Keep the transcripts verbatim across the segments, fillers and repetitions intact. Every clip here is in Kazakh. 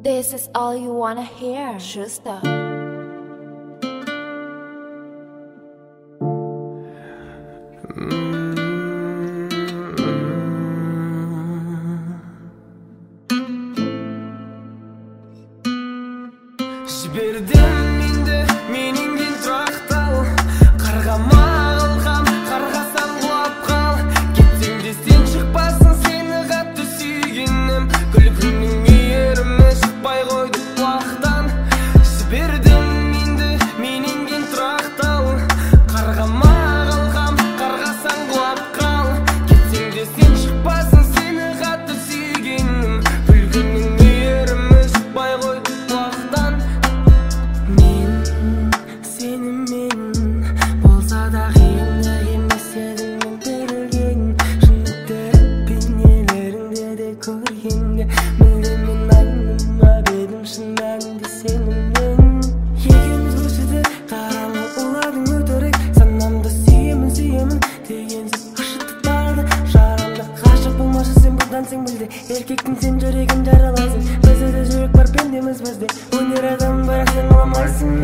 This is all you wanna hear, Schuster. Жібердім менде менен тұрақтал, қарғама қалғам, қарғасаң құлап қал. Кетсең де сен шықпасын, сені қатты сүйгенім, күлкіңнің мейірімі шықпай қойды уақыттан. Жібердім менде менен тұрақтал, қарғама қалғам, қарғасаң құлап қал. Кетсең де сен шықпасын, сені қатты сүйгенім, күлкіңнің мейірімі шықпай қойды уақыттан. Еркектің сен жүрегін жаралайсың, бізде де жүрек бар, пендеміз бізде. Өнер адам бірақ сен оламайсың.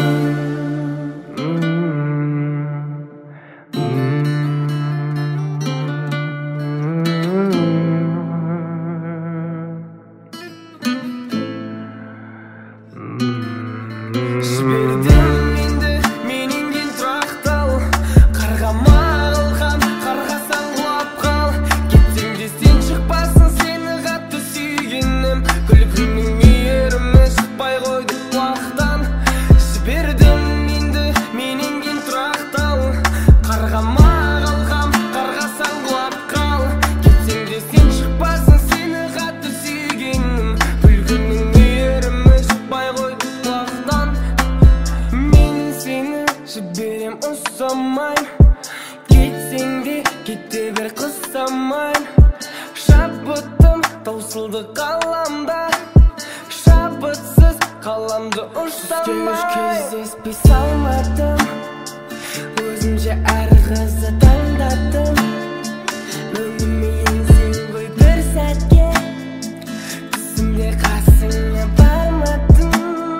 Жібердім менде менен тұрақтал, қарғама қалғам, қарғасаң құлап қал. Кетсең де сен шықпасын, сені қатты сүйгенім, күлкіңнің мейірімі шықпай қойды уақыттан. Жібердім менде менен тұрақтал, қарғама қалғам, қарғасаң құлап қал. Кетсең де сен шықпасын, сені қатты сүйгенім, күлкіңнің мейірімі шықпай қойды уақыттан. Мен сені жіберем ұсамайын, кетсең де кете бер қысамайын. Шабытым таусылды қаламда, шабытсыз қаламды ұштамайын. Кездеспей салмадым, өзімше әр қызды таңдадым. Өміріме енсең ғой бір сәтке, түсімде қасыңа бармадым.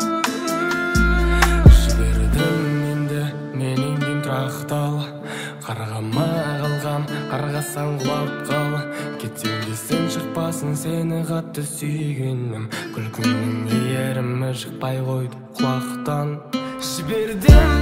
Жібердім менде менен тұрақтал, қарғама қалғам, қарғасаң құлап қал. Кетсең де сен шықпасын, сені қатты сүйгенім, күлкіңнің мейірімі шықпай қойды құлақтан. Жібердім